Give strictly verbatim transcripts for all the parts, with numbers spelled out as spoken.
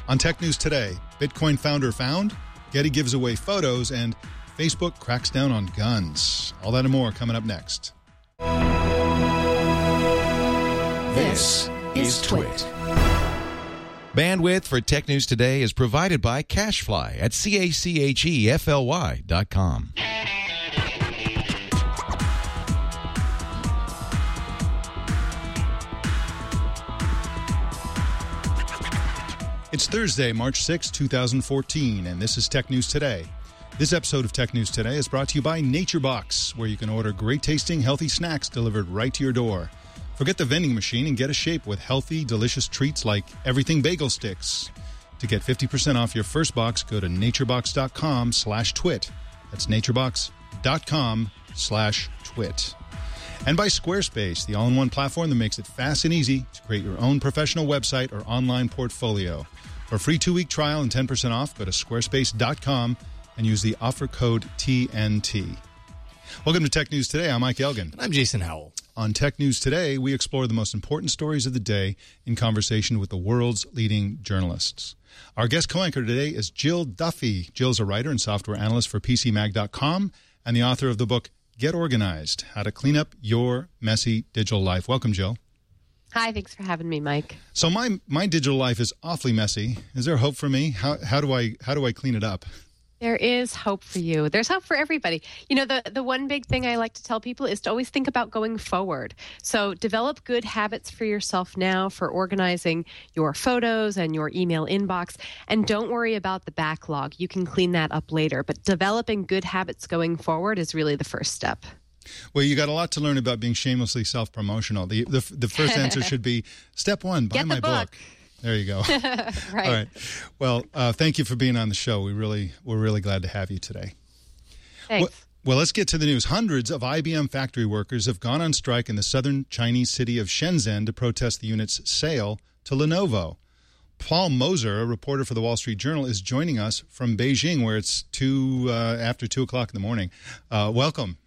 On Tech News Today, Bitcoin founder found, Getty gives away photos, and Facebook cracks down on guns. All that and more coming up next. This is Twit. Bandwidth for Tech News Today is provided by CashFly at C A C H E F L Y dot com. It's Thursday, March sixth, twenty fourteen, and this is Tech News Today. This episode of Tech News Today is brought to you by NatureBox, where you can order great-tasting, healthy snacks delivered right to your door. Forget the vending machine and get a shape with healthy, delicious treats like Everything Bagel Sticks. To get fifty percent off your first box, go to naturebox.com slash twit. That's naturebox.com slash twit. And by Squarespace, the all-in-one platform that makes it fast and easy to create your own professional website or online portfolio. For a free two-week trial and ten percent off, go to squarespace dot com and use the offer code T N T. Welcome to Tech News Today. I'm Mike Elgin. I'm Jason Howell. On Tech News Today, we explore the most important stories of the day in conversation with the world's leading journalists. Our guest co-anchor today is Jill Duffy. Jill's a writer and software analyst for P C Mag dot com and the author of the book Get Organized, How to Clean Up Your Messy Digital Life. Welcome, Jill. Hi, thanks for having me, Mike. So my my digital life is awfully messy. Is there hope for me? How how do I how do I clean it up? There is hope for you. There's hope for everybody. You know, the, the one big thing I like to tell people is to always think about going forward. So develop good habits for yourself now for organizing your photos and your email inbox. And don't worry about the backlog. You can clean that up later. But developing good habits going forward is really the first step. Well, you got a lot to learn about being shamelessly self-promotional. The the, the first answer should be, step one, buy Get my the book. book. There you go. Right. All right. Well, uh, thank you for being on the show. We really, we're really glad to have you today. Thanks. Well, well, let's get to the news. Hundreds of I B M factory workers have gone on strike in the southern Chinese city of Shenzhen to protest the unit's sale to Lenovo. Paul Moser, a reporter for the Wall Street Journal, is joining us from Beijing, where it's two uh, after two o'clock in the morning. Uh, welcome.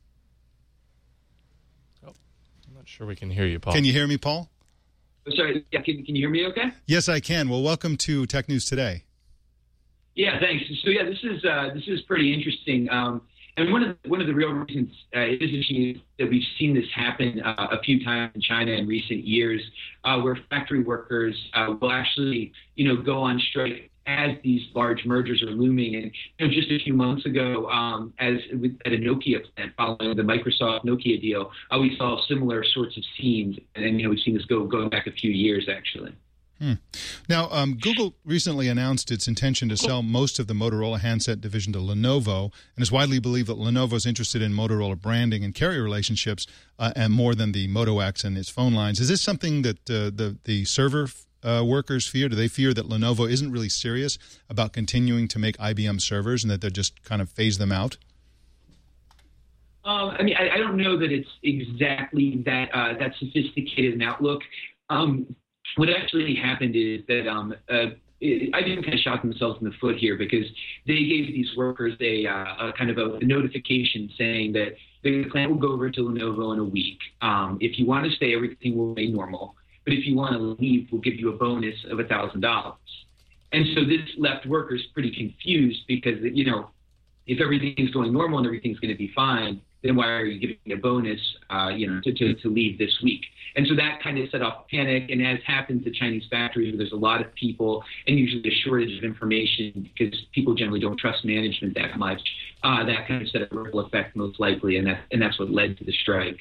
Oh, I'm not sure we can hear you, Paul. Can you hear me, Paul? Sorry, yeah, can, can you hear me okay? Yes, I can. Well, welcome to Tech News Today. Yeah, thanks. So yeah, this is uh, this is pretty interesting. Um, and one of the, one of the real reasons uh, it is interesting is that we've seen this happen uh, a few times in China in recent years, uh, where factory workers uh, will actually, you know, go on strike as these large mergers are looming. And you know, just a few months ago, um, as with, at a Nokia plant following the Microsoft Nokia deal, uh, we saw similar sorts of scenes. And, you know, we've seen this go going back a few years, actually. Hmm. Now, um, Google recently announced its intention to sell most of the Motorola handset division to Lenovo, and it's widely believed that Lenovo is interested in Motorola branding and carrier relationships uh, and more than the Moto X and its phone lines. Is this something that uh, the, the server Uh, workers fear? Do they fear that Lenovo isn't really serious about continuing to make I B M servers and that they'll just kind of phase them out? Um, I mean, I, I don't know that it's exactly that uh, that sophisticated an outlook. Um, what actually happened is that um, uh, it, I B M kind of shot themselves in the foot here because they gave these workers a, uh, a kind of a, a notification saying that the plant will go over to Lenovo in a week. Um, if you want to stay, everything will remain normal. But if you want to leave, we'll give you a bonus of one thousand dollars. And so this left workers pretty confused because, you know, if everything's going normal and everything's going to be fine, then why are you giving a bonus, uh, you know, to, to, to leave this week? And so that kind of set off panic. And as happens at Chinese factories, where there's a lot of people and usually a shortage of information because people generally don't trust management that much, uh, that kind of set a ripple effect most likely. And, that, and that's what led to the strike.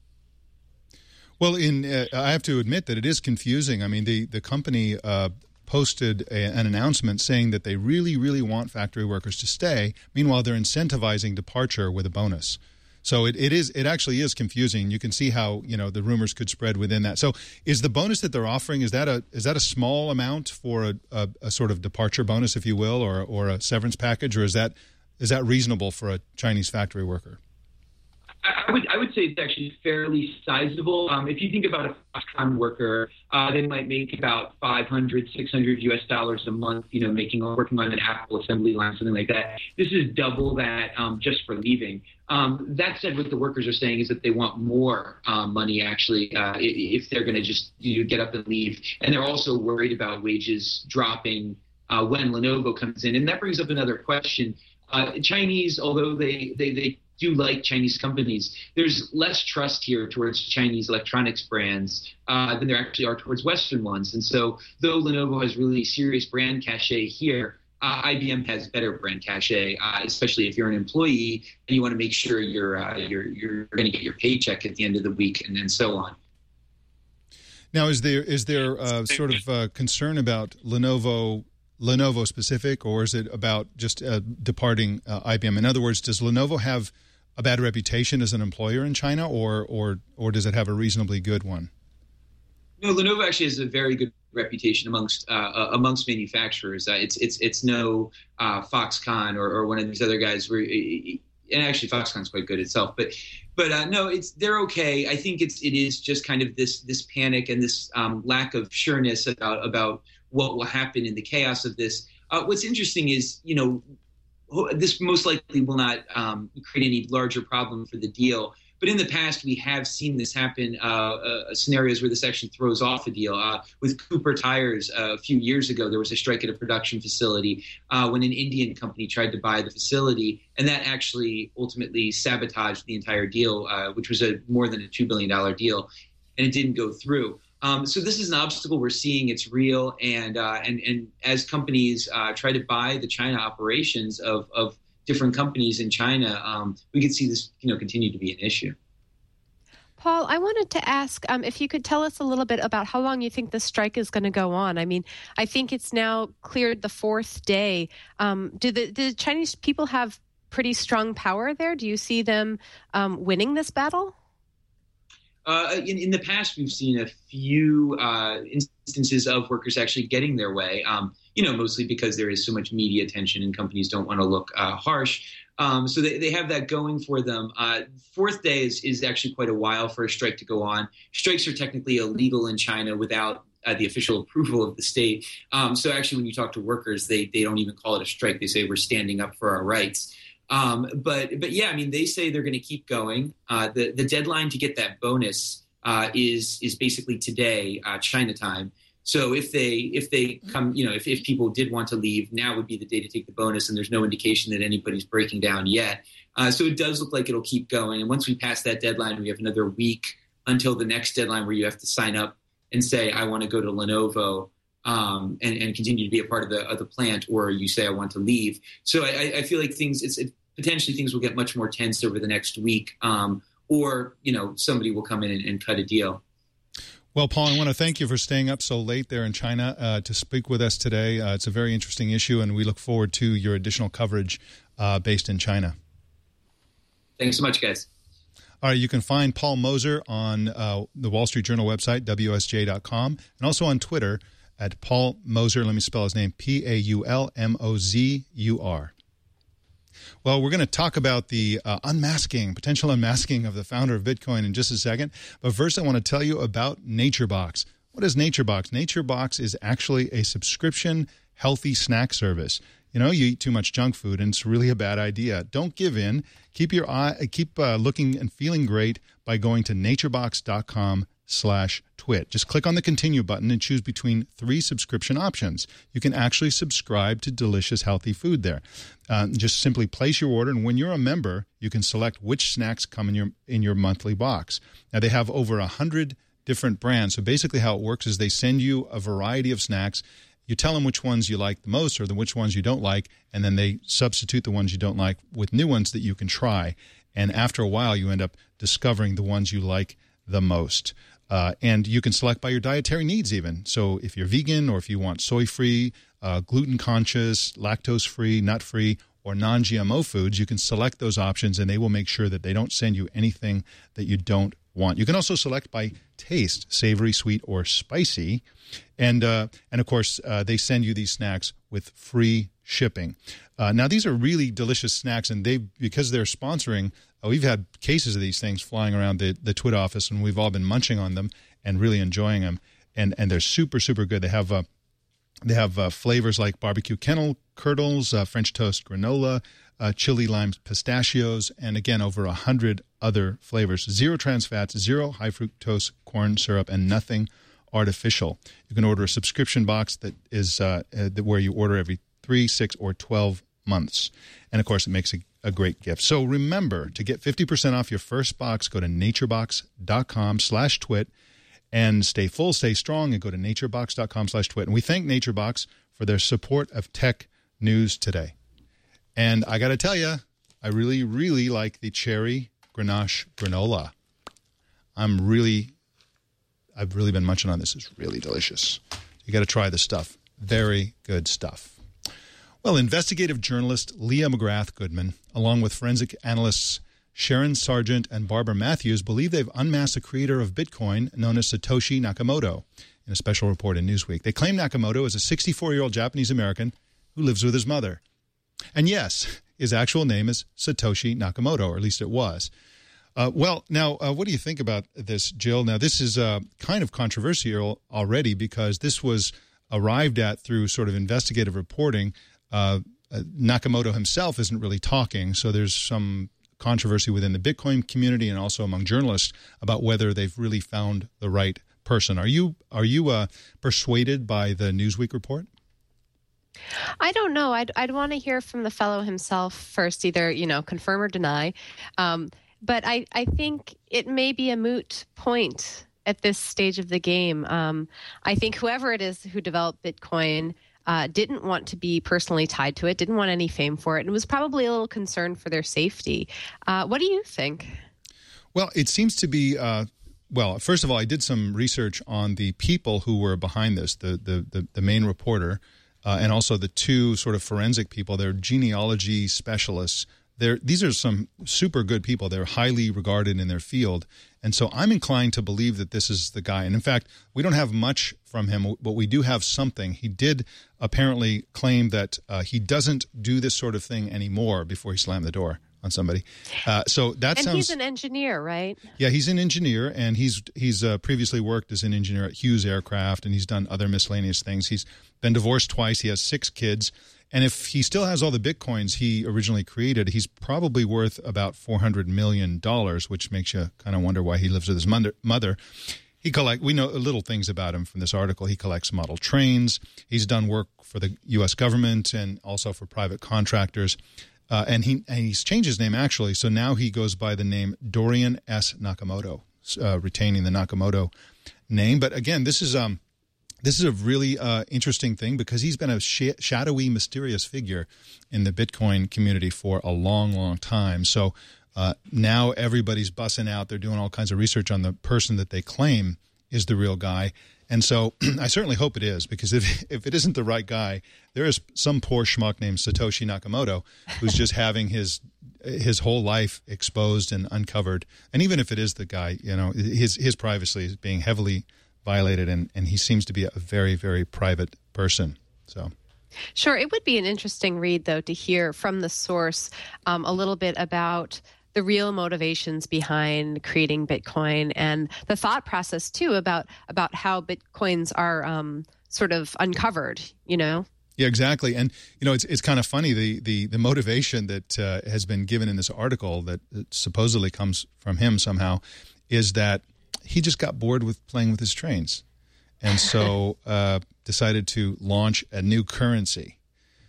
Well, in uh, I have to admit that it is confusing. I mean, the, the company uh, posted a, an announcement saying that they really, really want factory workers to stay. Meanwhile, they're incentivizing departure with a bonus. So it, it is it actually is confusing. You can see how, you know, the rumors could spread within that. So is the bonus that they're offering, is that a is that a small amount for a, a, a sort of departure bonus, if you will, or or a severance package, or is that is that reasonable for a Chinese factory worker? I would I would say it's actually fairly sizable. Um, if you think about a Foxconn worker, uh, they might make about five hundred, six hundred U S dollars a month, you know, making working on an Apple assembly line, something like that. This is double that um, just for leaving. Um, that said, what the workers are saying is that they want more um, money, actually, uh, if they're going to just you know, get up and leave. And they're also worried about wages dropping uh, when Lenovo comes in. And that brings up another question. Uh, Chinese, although they, they, they do like Chinese companies, there's less trust here towards Chinese electronics brands uh, than there actually are towards Western ones. And so though Lenovo has really serious brand cachet here, uh, I B M has better brand cachet, uh, especially if you're an employee and you want to make sure you're, uh, you're, you're going to get your paycheck at the end of the week and then so on. Now, is there is there uh, sort of uh, concern about Lenovo Lenovo specific, or is it about just uh, departing uh, I B M? In other words, does Lenovo have a bad reputation as an employer in China, or or or does it have a reasonably good one? No, Lenovo actually has a very good reputation amongst uh, amongst manufacturers. Uh, it's it's it's no uh, Foxconn or, or one of these other guys where, and actually Foxconn's quite good itself, but but uh, no, it's they're okay. I think it's it is just kind of this this panic and this um, lack of sureness about about what will happen in the chaos of this. Uh, what's interesting is, you know, this most likely will not um, create any larger problem for the deal. But in the past, we have seen this happen, uh, uh, scenarios where this actually throws off a deal. Uh, with Cooper Tires uh, a few years ago, there was a strike at a production facility uh, when an Indian company tried to buy the facility, and that actually ultimately sabotaged the entire deal, uh, which was a more than a two billion dollars deal, and it didn't go through. Um, so this is an obstacle we're seeing. It's real, and uh, and and as companies uh, try to buy the China operations of of different companies in China, um, we could see this, you know, continue to be an issue. Paul, I wanted to ask um, if you could tell us a little bit about how long you think the strike is going to go on. I mean, I think it's now cleared the fourth day. Um, do the, the Chinese people have pretty strong power there? Do you see them um, winning this battle? Uh, in, in the past, we've seen a few uh, instances of workers actually getting their way, um, you know, mostly because there is so much media attention and companies don't want to look uh, harsh. Um, so they, they have that going for them. Uh, fourth day is, is actually quite a while for a strike to go on. Strikes are technically illegal in China without uh, the official approval of the state. Um, so actually, when you talk to workers, they, they don't even call it a strike. They say we're standing up for our rights. Um, but but yeah, I mean, they say they're going to keep going. Uh, the the deadline to get that bonus uh, is is basically today, uh, China time. So if they if they come, you know, if, if people did want to leave, now would be the day to take the bonus, and there's no indication that anybody's breaking down yet. Uh, so it does look like it'll keep going. And once we pass that deadline, we have another week until the next deadline where you have to sign up and say, I want to go to Lenovo. Um, and, and continue to be a part of the of the plant, or you say I want to leave. So I, I feel like things, it's it, potentially things will get much more tense over the next week, um, or you know somebody will come in and, and cut a deal. Well, Paul, I want to thank you for staying up so late there in China uh, to speak with us today. Uh, it's a very interesting issue, and we look forward to your additional coverage uh, based in China. Thanks so much, guys. All right, you can find Paul Moser on uh, the Wall Street Journal website, W S J dot com, and also on Twitter at Paul Moser. Let me spell his name, P A U L M O Z U R. Well, we're going to talk about the uh, unmasking, potential unmasking of the founder of Bitcoin in just a second. But first, I want to tell you about NatureBox. What is NatureBox? NatureBox is actually a subscription healthy snack service. You know, you eat too much junk food, and it's really a bad idea. Don't give in. Keep your eye, keep uh, looking and feeling great by going to naturebox dot com slash twit. Just click on the continue button and choose between three subscription options. You can actually subscribe to delicious, healthy food there. Uh, just simply place your order, and when you're a member, you can select which snacks come in your in your monthly box. Now, they have over a hundred different brands. So basically how it works is they send you a variety of snacks. You tell them which ones you like the most or the which ones you don't like, and then they substitute the ones you don't like with new ones that you can try. And after a while, you end up discovering the ones you like the most. Uh, and you can select by your dietary needs even. So if you're vegan, or if you want soy-free, uh, gluten-conscious, lactose-free, nut-free, or non-G M O foods, you can select those options, and they will make sure that they don't send you anything that you don't want. You can also select by taste, savory, sweet, or spicy. And, uh, and of course, uh, they send you these snacks with free shipping. Uh, now, these are really delicious snacks, and they because they're sponsoring Uh, we've had cases of these things flying around the, the Twit office, and we've all been munching on them and really enjoying them. And and they're super, super good. They have uh, they have uh, flavors like barbecue kennel curdles, uh, French toast granola, uh, chili lime pistachios, and again, over a hundred other flavors. Zero trans fats, zero high fructose corn syrup, and nothing artificial. You can order a subscription box that is uh, uh, where you order every three, six, or twelve months. And, of course, it makes a, a great gift. So remember, to get fifty percent off your first box, go to naturebox.com slash twit and stay full, stay strong, and go to naturebox.com slash twit. And we thank NatureBox for their support of Tech News Today. And I got to tell you, I really, really like the cherry Grenache granola. I'm really, I've really been munching on this. It's really delicious. You got to try this stuff. Very good stuff. Well, investigative journalist Leah McGrath Goodman, along with forensic analysts Sharon Sargent and Barbara Matthews, believe they've unmasked the creator of Bitcoin, known as Satoshi Nakamoto, in a special report in Newsweek. They claim Nakamoto is a sixty-four-year-old Japanese-American who lives with his mother. And yes, his actual name is Satoshi Nakamoto, or at least it was. Uh, well, now, uh, what do you think about this, Jill? Now, this is uh, kind of controversial already because this was arrived at through sort of investigative reporting. Uh, uh, Nakamoto himself isn't really talking, so there's some controversy within the Bitcoin community and also among journalists about whether they've really found the right person. Are you are you uh, persuaded by the Newsweek report? I don't know. I'd I'd want to hear from the fellow himself first, either you know confirm or deny. Um, but I I think it may be a moot point at this stage of the game. Um, I think whoever it is who developed Bitcoin Uh, didn't want to be personally tied to it, didn't want any fame for it, and was probably a little concerned for their safety. Uh, what do you think? Well, it seems to be, uh, well, first of all, I did some research on the people who were behind this, the the, the, the main reporter, uh, and also the two sort of forensic people. They're genealogy specialists. They're, these are some super good people. They're highly regarded in their field. And so I'm inclined to believe that this is the guy. And in fact, we don't have much from him, but we do have something. He did apparently claim that uh, he doesn't do this sort of thing anymore before he slammed the door on somebody. Uh, so that and sounds. He's an engineer, right? Yeah, he's an engineer, and he's he's uh, previously worked as an engineer at Hughes Aircraft, and he's done other miscellaneous things. He's been divorced twice. He has six kids. And if he still has all the Bitcoins he originally created, he's probably worth about four hundred million dollars, which makes you kind of wonder why he lives with his mother. He collect. We know little things about him from this article. He collects model trains. He's done work for the U S government and also for private contractors. Uh, and, he, and he's changed his name, actually. So now he goes by the name Dorian S. Nakamoto, uh, retaining the Nakamoto name. But again, this is... um. This is a really uh, interesting thing because he's been a sh- shadowy, mysterious figure in the Bitcoin community for a long, long time. So uh, now everybody's bussing out. They're doing all kinds of research on the person that they claim is the real guy. And so I certainly hope it is, because if if it isn't the right guy, there is some poor schmuck named Satoshi Nakamoto who's just having his his whole life exposed and uncovered. And even if it is the guy, you know, his his privacy is being heavily violated, and, and he seems to be a very, very private person. So, sure, it would be an interesting read, though, to hear from the source um, a little bit about the real motivations behind creating Bitcoin and the thought process, too, about about how Bitcoins are um, sort of uncovered, you know? Yeah, exactly. And, you know, it's it's kind of funny, the the, the motivation that uh, has been given in this article that, that supposedly comes from him somehow is that he just got bored with playing with his trains, and so uh, decided to launch a new currency.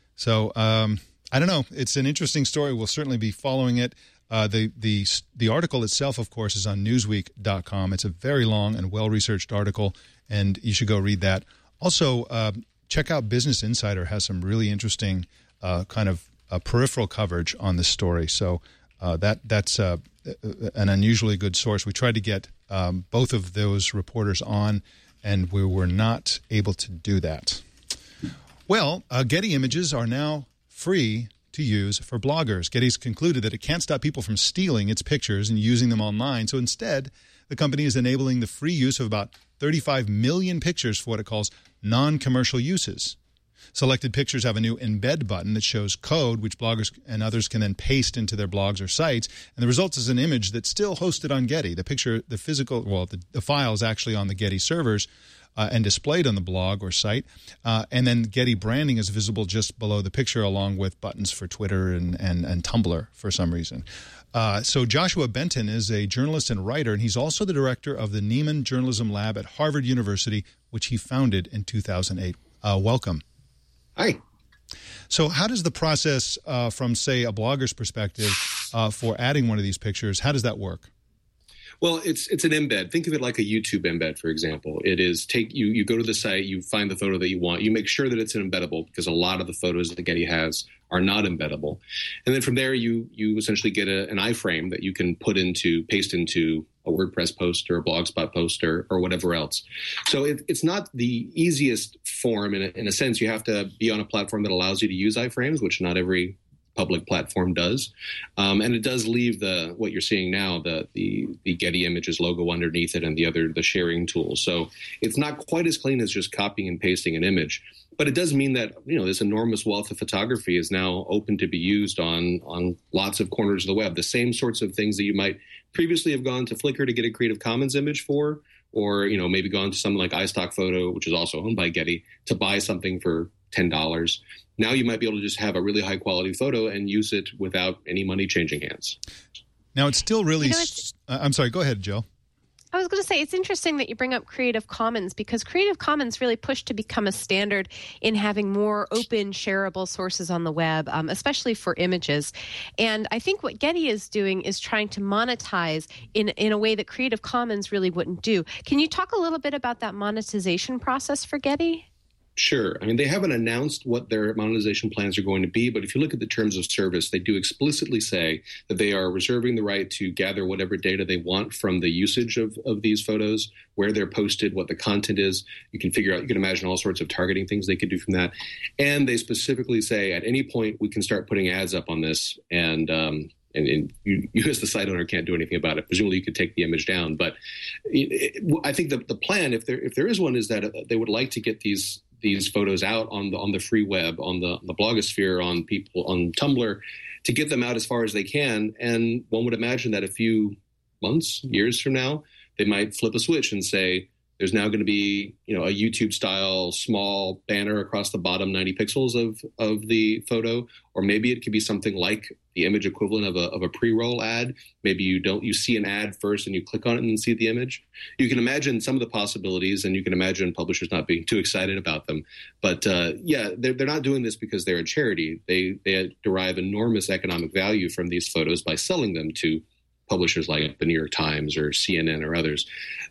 So um, I don't know. It's an interesting story. We'll certainly be following it. Uh, the the the article itself, of course, is on Newsweek dot com. It's a very long and well-researched article, and you should go read that. Also, uh, check out Business Insider. Has some really interesting uh, kind of uh, peripheral coverage on this story. So uh, that that's uh, an unusually good source. We tried to get Um, both of those reporters on, and we were not able to do that. Well, uh, Getty Images are now free to use for bloggers. Getty's concluded that it can't stop people from stealing its pictures and using them online, so instead, the company is enabling the free use of about thirty-five million pictures for what it calls non-commercial uses. Selected pictures have a new embed button that shows code, which bloggers and others can then paste into their blogs or sites. And the result is an image that's still hosted on Getty. The picture, the physical, well, the, the file is actually on the Getty servers uh, and displayed on the blog or site. Uh, and then Getty branding is visible just below the picture, along with buttons for Twitter and, and, and Tumblr for some reason. Uh, so Joshua Benton is a journalist and writer, and he's also the director of the Nieman Journalism Lab at Harvard University, which he founded in two thousand eight. Uh, welcome. Hi. So how does the process uh, from, say, a blogger's perspective uh, for adding one of these pictures, how does that work? Well, it's it's an embed. Think of it like a YouTube embed, for example. It is take you you go to the site, you find the photo that you want, you make sure that it's an embeddable, because a lot of the photos that Getty has are not embeddable. And then from there, you you essentially get a, an iframe that you can put into, paste into a WordPress post or a Blogspot post or, or whatever else. So it, it's not the easiest form in a, in a sense. You have to be on a platform that allows you to use iframes, which not every public platform does. Um, and it does leave the what you're seeing now, the, the the Getty Images logo underneath it and the other, the sharing tools. So it's not quite as clean as just copying and pasting an image. But it does mean that, you know, this enormous wealth of photography is now open to be used on on lots of corners of the web. The same sorts of things that you might previously have gone to Flickr to get a Creative Commons image for, or, you know, maybe gone to something like iStock Photo, which is also owned by Getty, to buy something for ten dollars. Now you might be able to just have a really high quality photo and use it without any money changing hands. Now it's still really, You know, it's- uh, I'm sorry, go ahead, Jill. I was going to say, it's interesting that you bring up Creative Commons, because Creative Commons really pushed to become a standard in having more open, shareable sources on the web, um, especially for images. And I think what Getty is doing is trying to monetize in, in a way that Creative Commons really wouldn't do. Can you talk a little bit about that monetization process for Getty? Sure. I mean, they haven't announced what their monetization plans are going to be, but if you look at the terms of service, they do explicitly say that they are reserving the right to gather whatever data they want from the usage of, of these photos, where they're posted, what the content is. You can figure out, you can imagine all sorts of targeting things they could do from that. And they specifically say at any point we can start putting ads up on this, and um, And, and you, you as the site owner can't do anything about it. Presumably you could take the image down. But it, it, I think the, the plan, if there if there is one, is that they would like to get these these photos out on the on the free web, on the, on the blogosphere, on people on Tumblr, to get them out as far as they can. And one would imagine that a few months, years from now, they might flip a switch and say, there's now going to be, you know, a YouTube style small banner across the bottom ninety pixels of, of the photo, or maybe it could be something like the image equivalent of a, of a pre-roll ad. Maybe you don't, you see an ad first and you click on it and then see the image. You can imagine some of the possibilities, and you can imagine publishers not being too excited about them. But uh, yeah, they're, they're not doing this because they're a charity. They, they derive enormous economic value from these photos by selling them to publishers like the New York Times or C N N or others.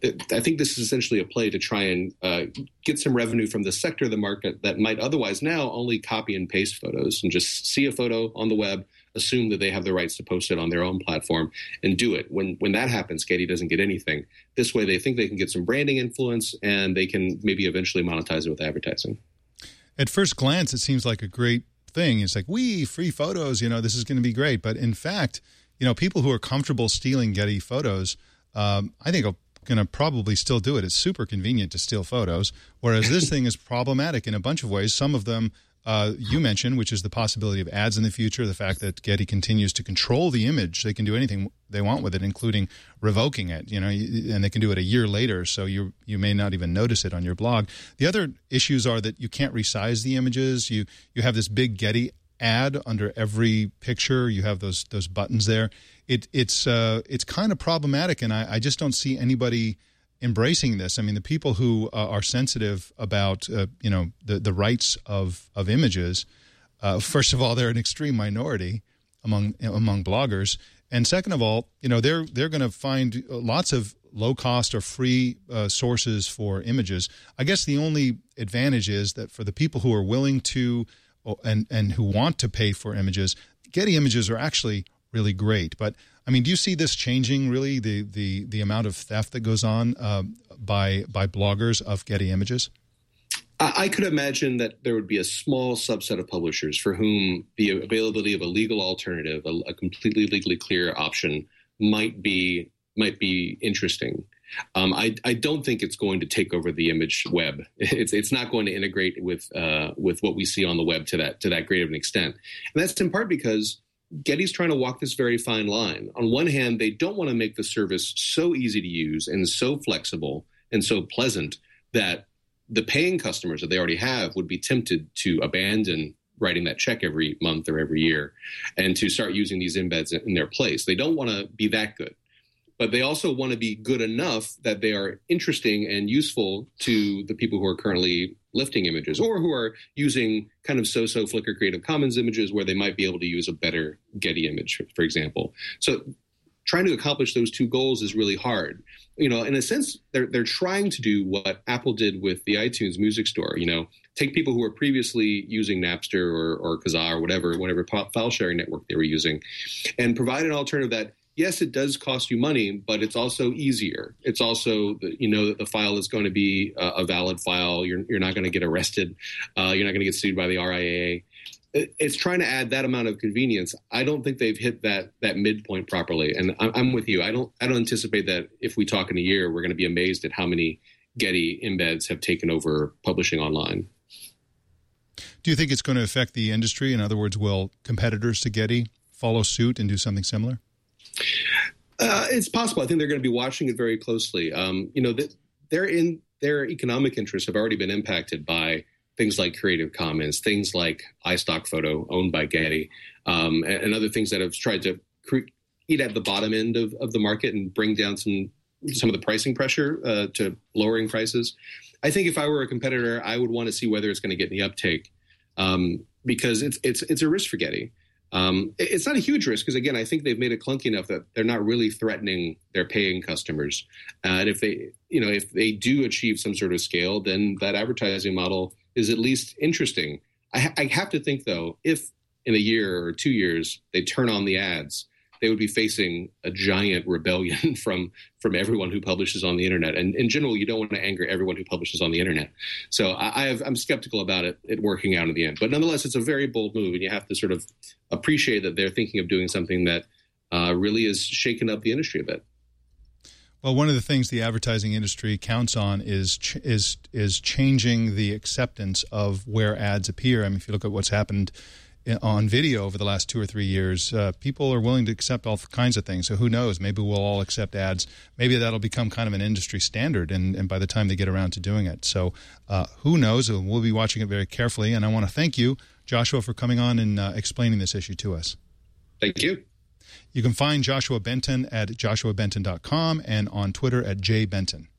I think this is essentially a play to try and uh, get some revenue from the sector of the market that might otherwise now only copy and paste photos and just see a photo on the web, assume that they have the rights to post it on their own platform, and do it. When when that happens, Getty doesn't get anything. This way, they think they can get some branding influence, and they can maybe eventually monetize it with advertising. At first glance, it seems like a great thing. It's like, we free photos, you know, this is going to be great. But in fact, you know, people who are comfortable stealing Getty photos, um, I think are going to probably still do it. It's super convenient to steal photos, whereas this thing is problematic in a bunch of ways. Some of them uh, you mentioned, which is the possibility of ads in the future, the fact that Getty continues to control the image. They can do anything they want with it, including revoking it, you know, and they can do it a year later, so you you may not even notice it on your blog. The other issues are that you can't resize the images. You you have this big Getty ad under every picture. You have those those buttons there. It it's uh, it's kind of problematic, and I, I just don't see anybody embracing this. I mean, the people who uh, are sensitive about uh, you know the the rights of of images. Uh, first of all, they're an extreme minority among among bloggers, and second of all, you know they're they're going to find lots of low cost or free uh, sources for images. I guess the only advantage is that for the people who are willing to and and who want to pay for images, Getty Images are actually really great. But I mean, do you see this changing really, the the the amount of theft that goes on uh, by by bloggers of Getty Images? I could imagine that there would be a small subset of publishers for whom the availability of a legal alternative, a, a completely legally clear option, might be might be interesting. Um, I, I don't think it's going to take over the image web. It's it's not going to integrate with uh, with what we see on the web to that to that great of an extent. And that's in part because Getty's trying to walk this very fine line. On one hand, they don't want to make the service so easy to use and so flexible and so pleasant that the paying customers that they already have would be tempted to abandon writing that check every month or every year and to start using these embeds in their place. They don't want to be that good, but they also want to be good enough that they are interesting and useful to the people who are currently lifting images or who are using kind of so-so Flickr Creative Commons images where they might be able to use a better Getty image, for example. So trying to accomplish those two goals is really hard. You know, in a sense, they're they're trying to do what Apple did with the iTunes Music Store. You know, take people who were previously using Napster or, or Kazaa or whatever, whatever file sharing network they were using, and provide an alternative that, yes, it does cost you money, but it's also easier. It's also, you know, that the file is going to be a, a valid file. You're you're not going to get arrested. Uh, you're not going to get sued by the R I A A. It's trying to add that amount of convenience. I don't think they've hit that that midpoint properly. And I'm, I'm with you. I don't I don't anticipate that if we talk in a year, we're going to be amazed at how many Getty embeds have taken over publishing online. Do you think it's going to affect the industry? In other words, will competitors to Getty follow suit and do something similar? Uh, it's possible. I think they're going to be watching it very closely. Um, you know, they're in their economic interests have already been impacted by things like Creative Commons, things like iStock Photo, owned by Getty, um, and, and other things that have tried to cre- eat at the bottom end of, of the market and bring down some some of the pricing pressure uh, to lowering prices. I think if I were a competitor, I would want to see whether it's going to get any uptake um, because it's it's it's a risk for Getty. Um, it, it's not a huge risk because, again, I think they've made it clunky enough that they're not really threatening their paying customers. Uh, and if they, you know, if they do achieve some sort of scale, then that advertising model is at least interesting. I, ha- I have to think, though, if in a year or two years they turn on the ads, they would be facing a giant rebellion from from everyone who publishes on the internet. And in general, you don't want to anger everyone who publishes on the internet. So I, I have, I'm skeptical about it, it working out in the end. But nonetheless, it's a very bold move, and you have to sort of appreciate that they're thinking of doing something that uh, really is shaking up the industry a bit. Well, one of the things the advertising industry counts on is ch- is is changing the acceptance of where ads appear. I mean, if you look at what's happened on video over the last two or three years, uh, people are willing to accept all kinds of things. So who knows? Maybe we'll all accept ads. Maybe that'll become kind of an industry standard, and, and by the time they get around to doing it. So uh, who knows? We'll be watching it very carefully. And I want to thank you, Joshua, for coming on and uh, explaining this issue to us. Thank you. You can find Joshua Benton at joshua benton dot com and on Twitter at j benton.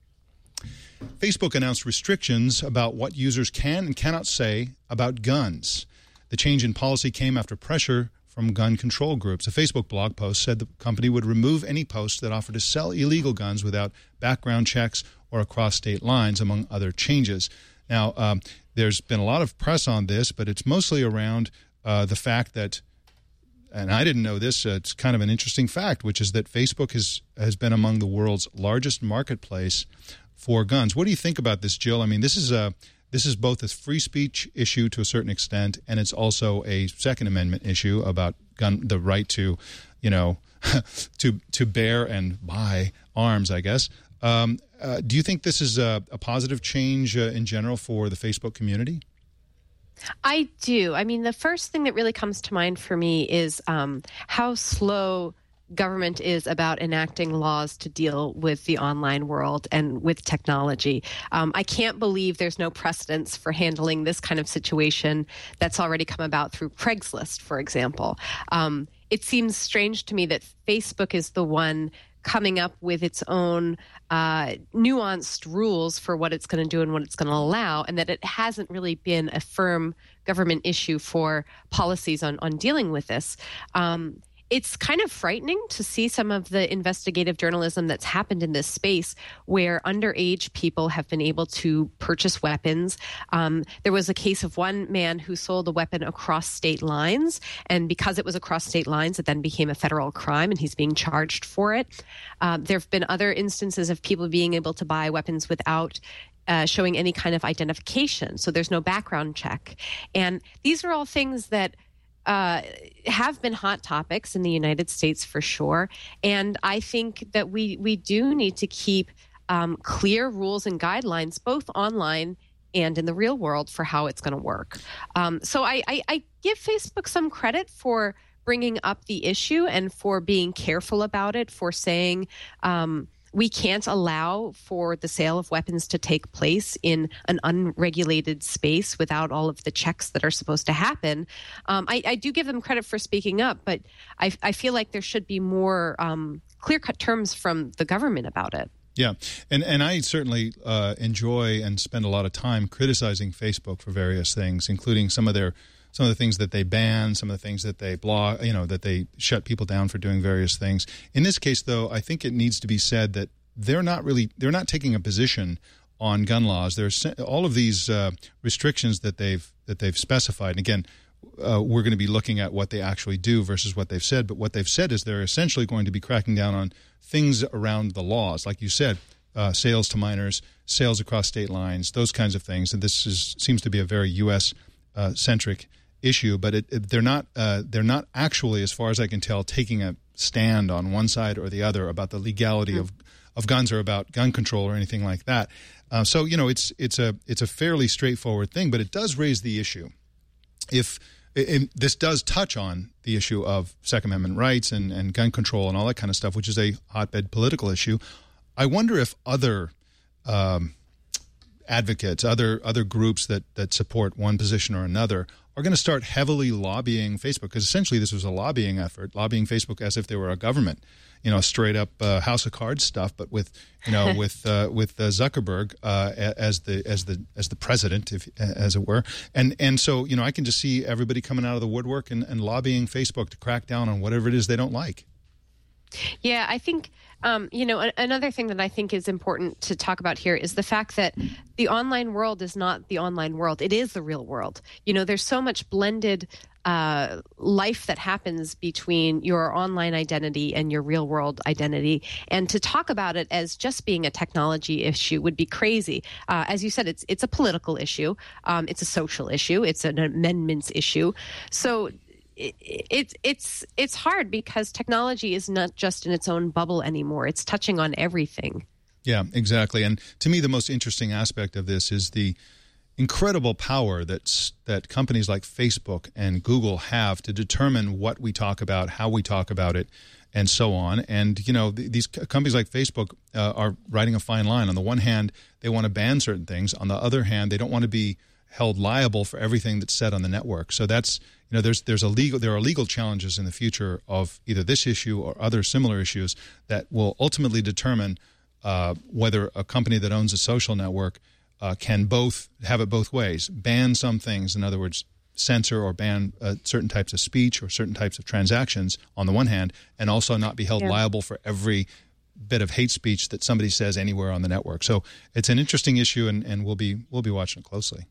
Facebook announced restrictions about what users can and cannot say about guns. The change in policy came after pressure from gun control groups. A Facebook blog post said the company would remove any posts that offer to sell illegal guns without background checks or across state lines, among other changes. Now, um, there's been a lot of press on this, but it's mostly around uh, the fact that, and I didn't know this, uh, it's kind of an interesting fact, which is that Facebook has, has been among the world's largest marketplace for guns. What do you think about this, Jill? I mean, this is a... This is both a free speech issue to a certain extent, and it's also a Second Amendment issue about gun, the right to, you know, to to bear and buy arms, I guess. Um, uh, do you think this is a, a positive change uh, in general for the Facebook community? I do. I mean, the first thing that really comes to mind for me is um, how slow government is about enacting laws to deal with the online world and with technology. Um, I can't believe there's no precedence for handling this kind of situation that's already come about through Craigslist, for example. Um, it seems strange to me that Facebook is the one coming up with its own uh, nuanced rules for what it's going to do and what it's going to allow, and that it hasn't really been a firm government issue for policies on, on dealing with this. Um, It's kind of frightening to see some of the investigative journalism that's happened in this space where underage people have been able to purchase weapons. Um, there was a case of one man who sold a weapon across state lines, and because it was across state lines, it then became a federal crime, and he's being charged for it. Um, there have been other instances of people being able to buy weapons without uh, showing any kind of identification, so there's no background check. And these are all things that uh, have been hot topics in the United States for sure. And I think that we, we do need to keep um, clear rules and guidelines, both online and in the real world, for how it's going to work. Um, so I, I, I give Facebook some credit for bringing up the issue and for being careful about it, for saying um, we can't allow for the sale of weapons to take place in an unregulated space without all of the checks that are supposed to happen. Um, I, I do give them credit for speaking up, but I, I feel like there should be more um, clear-cut terms from the government about it. Yeah, and and I certainly uh, enjoy and spend a lot of time criticizing Facebook for various things, including some of their some of the things that they ban, some of the things that they block, you know, that they shut people down for doing various things. In this case, though, I think it needs to be said that they're not really they're not taking a position on gun laws. There's all of these uh, restrictions that they've that they've specified. And again, uh, we're going to be looking at what they actually do versus what they've said. But what they've said is they're essentially going to be cracking down on things around the laws, like you said, uh, sales to minors, sales across state lines, those kinds of things. And this is seems to be a very U S uh, centric issue, but it, it, they're not uh, they're not actually, as far as I can tell, taking a stand on one side or the other about the legality mm. of of guns or about gun control or anything like that. Uh, so you know, it's it's a it's a fairly straightforward thing, but it does raise the issue. If it, this does touch on the issue of Second Amendment rights and, and gun control and all that kind of stuff, which is a hotbed political issue, I wonder if other um, advocates, other other groups that that support one position or another are going to start heavily lobbying Facebook, because essentially this was a lobbying effort, lobbying Facebook as if they were a government, you know, straight up uh, House of Cards stuff, but with you know with uh, with uh, Zuckerberg uh, as the as the as the president, if as it were, and and so you know I can just see everybody coming out of the woodwork and, and lobbying Facebook to crack down on whatever it is they don't like. Yeah, I think, um, you know, a- another thing that I think is important to talk about here is the fact that the online world is not the online world. It is the real world. You know, there's so much blended uh, life that happens between your online identity and your real world identity. And to talk about it as just being a technology issue would be crazy. Uh, as you said, it's it's a political issue. Um, it's a social issue. It's an amendments issue. So It's it's it's hard because technology is not just in its own bubble anymore. It's touching on everything. Yeah, exactly. And to me, the most interesting aspect of this is the incredible power that's, that companies like Facebook and Google have to determine what we talk about, how we talk about it, and so on. And, you know, th- these companies like Facebook uh, are riding a fine line. On the one hand, they want to ban certain things. On the other hand, they don't want to be held liable for everything that's said on the network. So that's, you know, there's there's a legal there are legal challenges in the future of either this issue or other similar issues that will ultimately determine uh, whether a company that owns a social network uh, can both have it both ways, ban some things, in other words, censor or ban uh, certain types of speech or certain types of transactions on the one hand, and also not be held yeah. liable for every bit of hate speech that somebody says anywhere on the network. So it's an interesting issue, and, and we'll be we'll be watching it closely.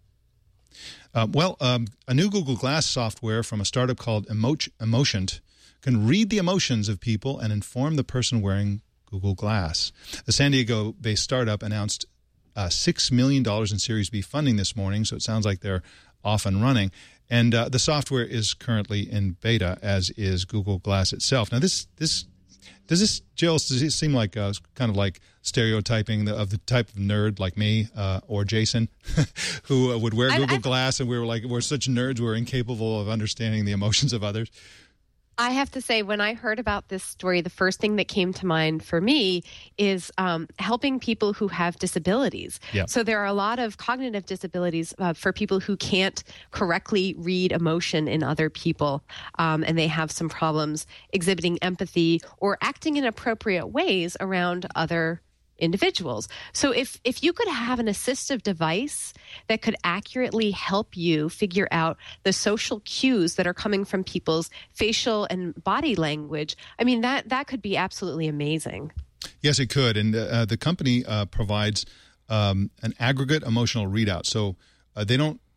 Uh, well, um, a new Google Glass software from a startup called Emo- Emotioned can read the emotions of people and inform the person wearing Google Glass. The San Diego-based startup announced uh, six million dollars in Series B funding this morning, so it sounds like they're off and running. And uh, the software is currently in beta, as is Google Glass itself. Now, this this does this, Jill, does it seem like uh, kind of like stereotyping the, of the type of nerd like me uh, or Jason who uh, would wear Google I, I, Glass, and we were like, we're such nerds, we're incapable of understanding the emotions of others? I have to say, when I heard about this story, the first thing that came to mind for me is um, helping people who have disabilities. Yeah. So there are a lot of cognitive disabilities uh, for people who can't correctly read emotion in other people, um, and they have some problems exhibiting empathy or acting in appropriate ways around other individuals. So if if you could have an assistive device that could accurately help you figure out the social cues that are coming from people's facial and body language, I mean, that that could be absolutely amazing. Yes, it could. And uh, the company uh, provides um, an aggregate emotional readout. So uh, they don't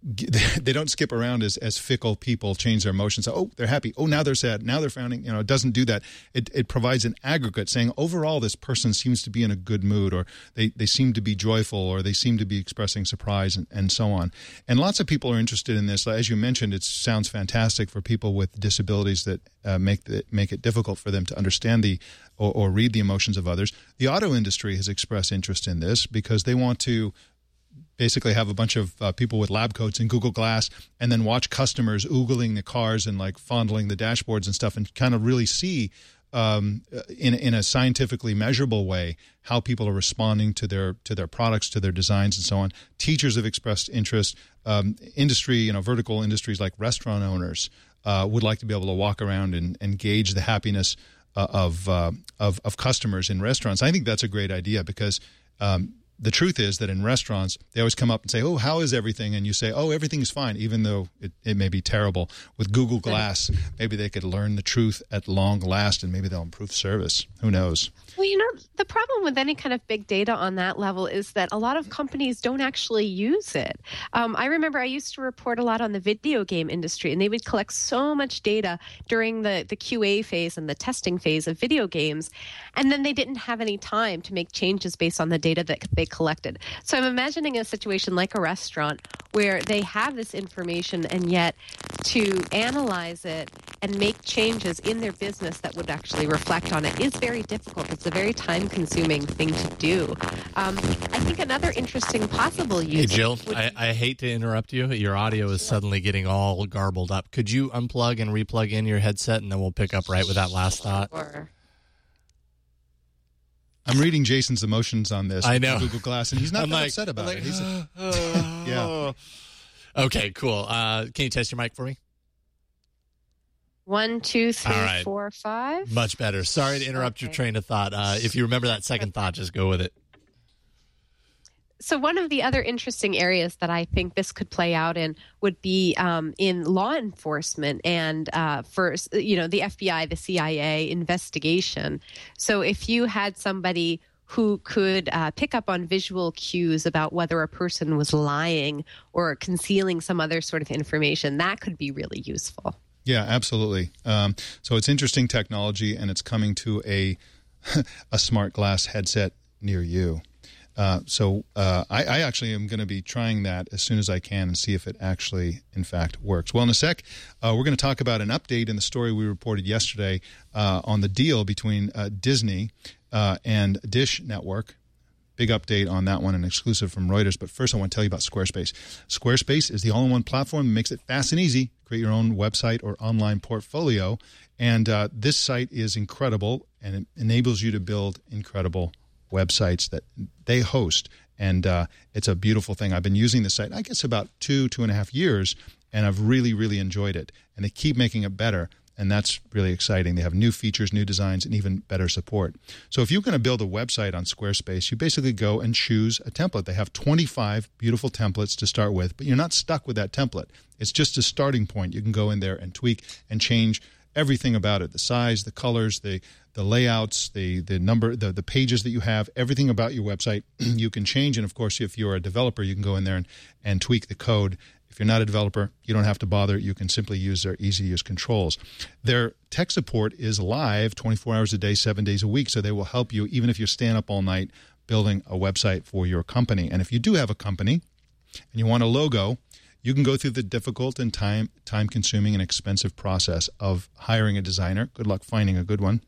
they don't skip around as, as fickle people, change their emotions. Oh, they're happy. Oh, now they're sad. Now they're frowning. You know, it doesn't do that. It it provides an aggregate saying overall this person seems to be in a good mood, or they, they seem to be joyful, or they seem to be expressing surprise, and, and so on. And lots of people are interested in this. As you mentioned, it sounds fantastic for people with disabilities that uh, make the, make it difficult for them to understand the or, or read the emotions of others. The auto industry has expressed interest in this because they want to basically have a bunch of uh, people with lab coats and Google Glass and then watch customers oogling the cars and like fondling the dashboards and stuff and kind of really see um, in, in a scientifically measurable way how people are responding to their to their products, to their designs and so on. Teachers have expressed interest. Um, industry, you know, vertical industries like restaurant owners uh, would like to be able to walk around and, and gauge the happiness uh, of, uh, of, of customers in restaurants. I think that's a great idea because um, the truth is that in restaurants, they always come up and say, oh, how is everything? And you say, oh, everything's fine, even though it, it may be terrible. With Google Glass, maybe they could learn the truth at long last, and maybe they'll improve service. Who knows? Well, you know, the problem with any kind of big data on that level is that a lot of companies don't actually use it. Um, I remember I used to report a lot on the video game industry, and they would collect so much data during the, the Q A phase and the testing phase of video games, and then they didn't have any time to make changes based on the data that they collected. So I'm imagining a situation like a restaurant where they have this information, and yet to analyze it and make changes in their business that would actually reflect on it is very difficult. It's a very time-consuming thing to do. Um, I think another interesting possible use... Hey, Jill, I, I hate to interrupt you. Your audio is suddenly getting all garbled up. Could you unplug and replug in your headset, and then we'll pick up right with that last thought? Sure. I'm reading Jason's emotions on this. I know. Google Glass, and he's not I'm like, upset about like, it. He's a, uh, yeah. Okay, cool. Uh, can you test your mic for me? One, two, three, All right. four, five. Much better. Sorry to interrupt Okay. your train of thought. Uh, if you remember that second thought, just go with it. So one of the other interesting areas that I think this could play out in would be um, in law enforcement and uh, for, you know, the F B I, the C I A investigation. So if you had somebody who could uh, pick up on visual cues about whether a person was lying or concealing some other sort of information, that could be really useful. Yeah, absolutely. Um, so it's interesting technology, and it's coming to a a smart glass headset near you. Uh, so uh, I, I actually am going to be trying that as soon as I can and see if it actually, in fact, works. Well, in a sec, uh, we're going to talk about an update in the story we reported yesterday uh, on the deal between uh, Disney uh, and Dish Network. Big update on that one, an exclusive from Reuters. But first, I want to tell you about Squarespace. Squarespace is the all-in-one platform that makes it fast and easy. Create your own website or online portfolio. And uh, this site is incredible, and it enables you to build incredible websites that they host. And uh, it's a beautiful thing. I've been using this site, I guess, about two, two and a half years, and I've really, really enjoyed it. And they keep making it better. And that's really exciting. They have new features, new designs, and even better support. So if you're going to build a website on Squarespace, you basically go and choose a template. They have twenty-five beautiful templates to start with, but you're not stuck with that template. It's just a starting point. You can go in there and tweak and change everything about it, the size, the colors, the the layouts, the the number, the, the pages that you have, everything about your website you can change. And, of course, if you're a developer, you can go in there and, and tweak the code. If you're not a developer, you don't have to bother. You can simply use their easy-to-use controls. Their tech support is live twenty-four hours a day, seven days a week, so they will help you even if you're staying up all night building a website for your company. And if you do have a company and you want a logo, you can go through the difficult and time, time-consuming and expensive process of hiring a designer. Good luck finding a good one.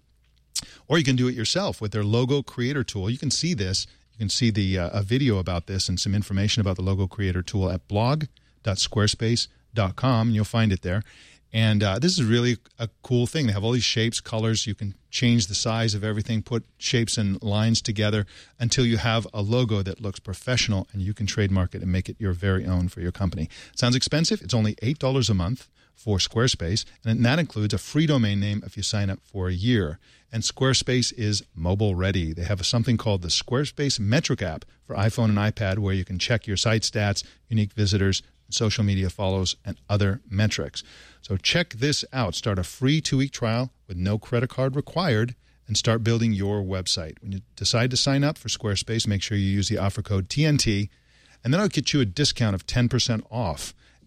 Or you can do it yourself with their Logo Creator tool. You can see this. You can see the uh, a video about this and some information about the Logo Creator tool at blog dot squarespace dot com, and you'll find it there. And uh, this is really a cool thing. They have all these shapes, colors. You can change the size of everything, put shapes and lines together until you have a logo that looks professional, and you can trademark it and make it your very own for your company. Sounds expensive? It's only eight dollars a month for Squarespace, and that includes a free domain name if you sign up for a year. And Squarespace is mobile ready. They have something called the Squarespace Metric app for iPhone and iPad where you can check your site stats, unique visitors, social media follows, and other metrics. So check this out. Start a free two-week trial with no credit card required and start building your website. When you decide to sign up for Squarespace, make sure you use the offer code T N T, and then I'll get you a discount of ten percent off.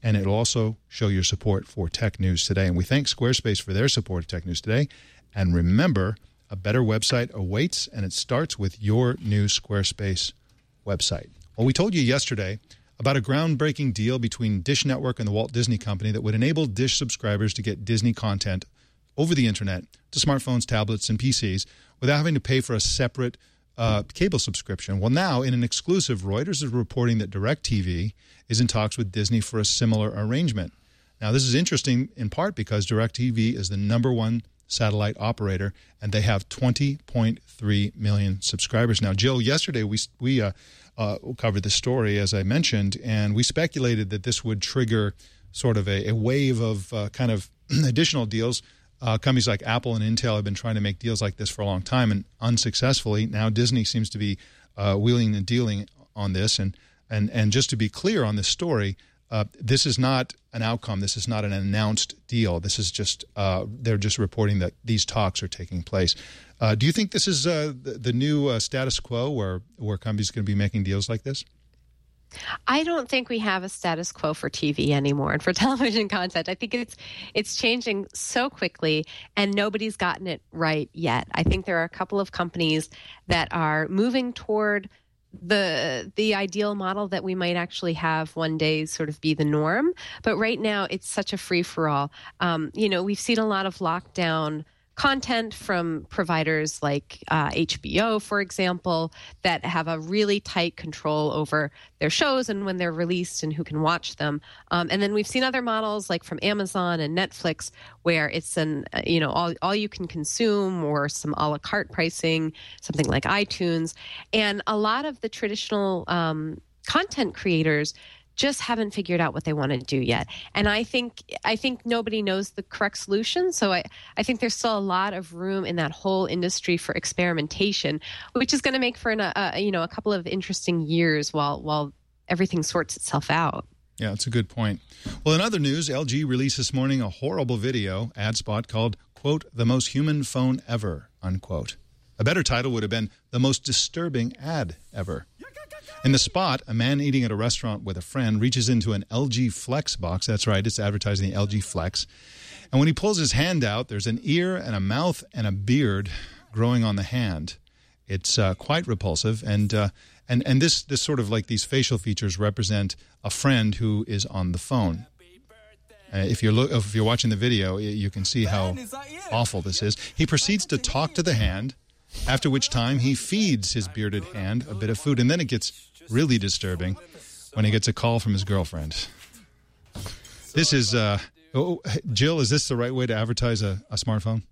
and it'll also show your support for Tech News Today. And we thank Squarespace for their support of Tech News Today. And remember, a better website awaits, and it starts with your new Squarespace website. Well, we told you yesterday about a groundbreaking deal between Dish Network and the Walt Disney Company that would enable Dish subscribers to get Disney content over the internet to smartphones, tablets, and P Cs without having to pay for a separate uh, cable subscription. Well, now, in an exclusive, Reuters is reporting that DirecTV is in talks with Disney for a similar arrangement. Now, this is interesting in part because DirecTV is the number one satellite operator, and they have twenty point three million subscribers. Now, Jill, yesterday we we uh, uh, covered this story, as I mentioned, and we speculated that this would trigger sort of a, a wave of uh, kind of additional deals. Uh, companies like Apple and Intel have been trying to make deals like this for a long time and unsuccessfully. Now Disney seems to be uh, wheeling and dealing on this. And, and, and just to be clear on this story, uh, this is not an outcome. This is not an announced deal. This is just uh, they're just reporting that these talks are taking place. Uh, do you think this is uh, the, the new uh, status quo where, where companies are going to be making deals like this? I don't think we have a status quo for T V anymore and for television content. I think it's it's changing so quickly and nobody's gotten it right yet. I think there are a couple of companies that are moving toward the the ideal model that we might actually have one day sort of be the norm. But right now it's such a free-for-all. Um, you know, we've seen a lot of lockdown content from providers like uh, H B O, for example, that have a really tight control over their shows and when they're released and who can watch them. Um, and then we've seen other models like from Amazon and Netflix where it's an, uh, you know, all, all you can consume or some a la carte pricing, something like iTunes. And a lot of the traditional um, content creators just haven't figured out what they want to do yet. And I think I think nobody knows the correct solution. So I, I think there's still a lot of room in that whole industry for experimentation, which is going to make for an, a, you know, a couple of interesting years while while everything sorts itself out. Yeah, that's a good point. Well, in other news, L G released this morning a horrible video ad spot called, quote, "The Most Human Phone Ever," unquote. A better title would have been "The Most Disturbing Ad Ever." In the spot, a man eating at a restaurant with a friend reaches into an L G Flex box. That's right, it's advertising the L G Flex. And when he pulls his hand out, there's an ear and a mouth and a beard growing on the hand. It's uh, quite repulsive. And uh, and and this this sort of like these facial features represent a friend who is on the phone. Uh, if you're look, if you're watching the video, you can see how awful this is. He proceeds to talk to the hand, after which time he feeds his bearded hand a bit of food. And then it gets really disturbing when he gets a call from his girlfriend. This is, uh, oh, Jill, is this the right way to advertise a, a smartphone?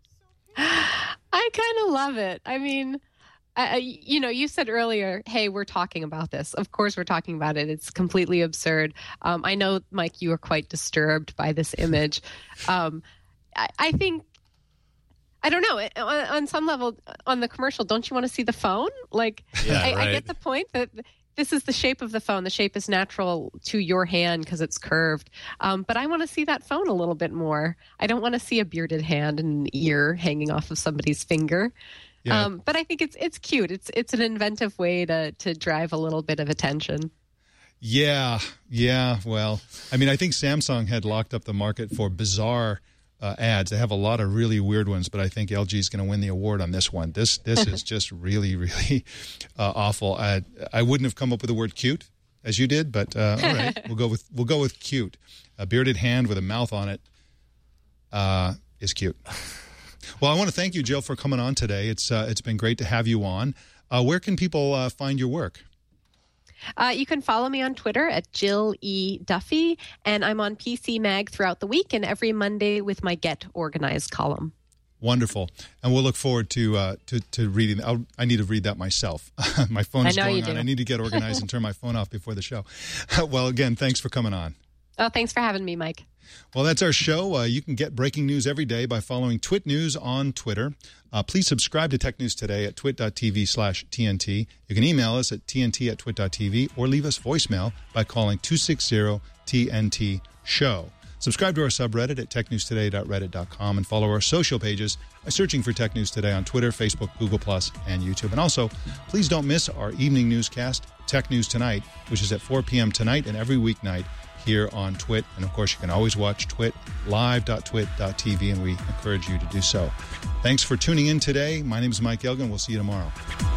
I kind of love it. I mean, I, you know, you said earlier, hey, we're talking about this. Of course we're talking about it. It's completely absurd. Um, I know, Mike, you are quite disturbed by this image. Um, I, I think I don't know. On, on some level, on the commercial, don't you want to see the phone? Like, yeah, I, right. I get the point that this is the shape of the phone. The shape is natural to your hand because it's curved. Um, but I want to see that phone a little bit more. I don't want to see a bearded hand and an ear hanging off of somebody's finger. Yeah. Um, but I think it's it's cute. It's it's an inventive way to to drive a little bit of attention. Yeah, yeah. Well, I mean, I think Samsung had locked up the market for bizarre Uh, ads. They have a lot of really weird ones, but I think L G is going to win the award on this one. This this is just really, really uh, awful. I, I wouldn't have come up with the word cute as you did, but uh, all right, we'll go with we'll go with cute. A bearded hand with a mouth on it uh, is cute. Well, I want to thank you, Jill, for coming on today. It's uh, it's been great to have you on. Uh, where can people uh, find your work? Uh, you can follow me on Twitter at Jill E. Duffy, and I'm on P C Mag throughout the week and every Monday with my Get Organized column. Wonderful. And we'll look forward to uh, to, to reading. I'll, I need to read that myself. My phone is I know going you do. on. I need to get organized and turn my phone off before the show. Well, again, thanks for coming on. Oh, thanks for having me, Mike. Well, that's our show. Uh, you can get breaking news every day by following Twit News on Twitter. Uh, please subscribe to Tech News Today at twit.tv slash TNT. You can email us at tnt at twit.tv or leave us voicemail by calling two six zero T N T show. Subscribe to our subreddit at tech news today dot reddit dot com and follow our social pages by searching for Tech News Today on Twitter, Facebook, Google Plus, and YouTube. And also, please don't miss our evening newscast, Tech News Tonight, which is at four p.m. tonight and every weeknight here on Twit. And, of course, you can always watch Twit, live dot twit dot t v, and we encourage you to do so. Thanks for tuning in today. My name is Mike Elgin. We'll see you tomorrow.